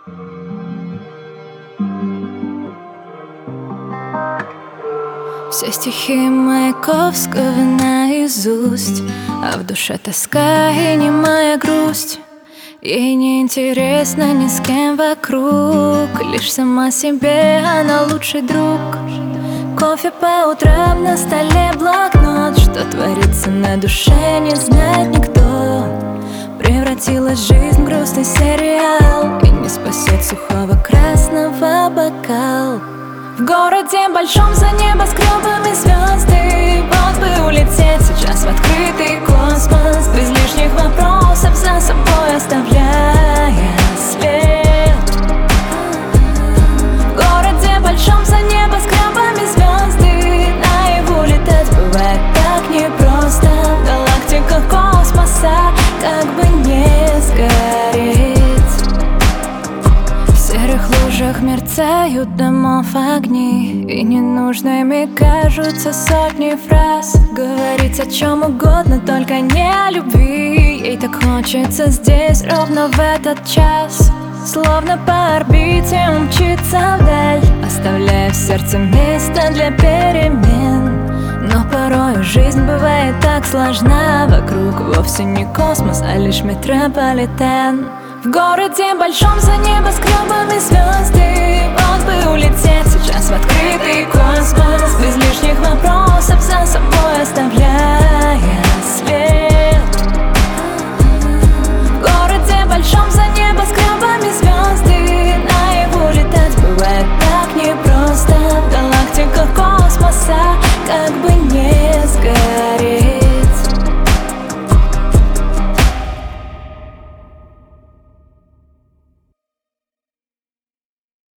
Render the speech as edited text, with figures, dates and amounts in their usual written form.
Все стихи Маяковского наизусть, а в душе тоска и немая грусть. Ей не интересно ни с кем вокруг, лишь сама себе она лучший друг. Кофе по утрам, на столе блокнот. Что творится на душе, не знает никто. Превратилась жизнь в грустный сериал, и не спасет сухого красного бокал. В городе большом за небоскребами звезды. Вот бы улететь сейчас в открытый космос, без лишних вопросов, за собой оставляя след. В городе большом за небоскребами звезды. Наяву летать бывает так непросто. В галактиках космоса как бы не сгореть. В серых лужах мерцают домов огни, и ненужными кажутся сотни фраз. Говорить о чем угодно, только не о любви. Ей так хочется здесь ровно в этот час, словно по орбите умчится вдаль, оставляя в сердце место для перемен. Но порой жизнь бывает так сложна. Вокруг вовсе не космос, а лишь метрополитен. В городе большом за небоскребами звезды. Вот бы улететь сейчас в открытый космос, без лишних вопросов, за собой оставляя след.